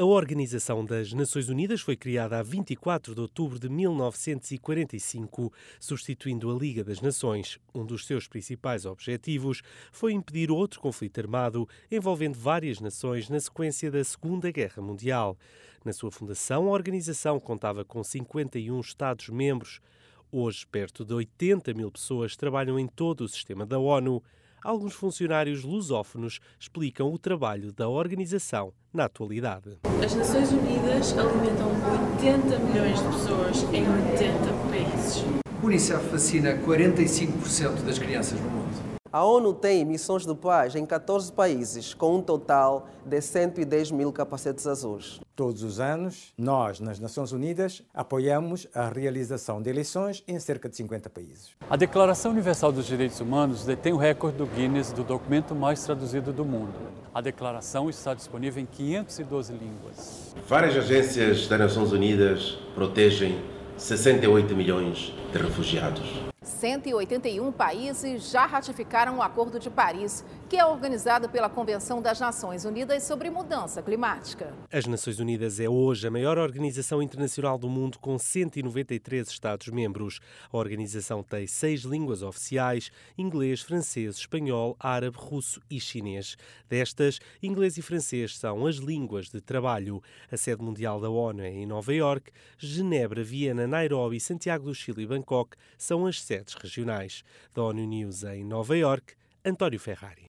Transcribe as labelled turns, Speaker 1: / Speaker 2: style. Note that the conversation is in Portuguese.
Speaker 1: A Organização das Nações Unidas foi criada a 24 de outubro de 1945, substituindo a Liga das Nações. Um dos seus principais objetivos foi impedir outro conflito armado envolvendo várias nações na sequência da Segunda Guerra Mundial. Na sua fundação, a organização contava com 51 Estados-membros. Hoje, perto de 80 mil pessoas trabalham em todo o sistema da ONU. Alguns funcionários lusófonos explicam o trabalho da organização na atualidade.
Speaker 2: As Nações Unidas alimentam 80 milhões de pessoas em 80 países.
Speaker 3: O Unicef vacina 45% das crianças no mundo.
Speaker 4: A ONU tem missões de paz em 14 países, com um total de 110 mil capacetes azuis.
Speaker 5: Todos os anos, nós, nas Nações Unidas, apoiamos a realização de eleições em cerca de 50 países.
Speaker 6: A Declaração Universal dos Direitos Humanos detém o recorde do Guinness do documento mais traduzido do mundo. A declaração está disponível em 512 línguas.
Speaker 7: Várias agências das Nações Unidas protegem 68 milhões de refugiados.
Speaker 8: 181 países já ratificaram o Acordo de Paris, que é organizado pela Convenção das Nações Unidas sobre Mudança Climática.
Speaker 1: As Nações Unidas é hoje a maior organização internacional do mundo, com 193 Estados-membros. A organização tem 6 línguas oficiais: inglês, francês, espanhol, árabe, russo e chinês. Destas, inglês e francês são as línguas de trabalho. A sede mundial da ONU é em Nova Iorque. Genebra, Viena, Nairobi, Santiago do Chile e Bangkok são as sedes regionais. Da ONU News em Nova Iorque, António Ferrari.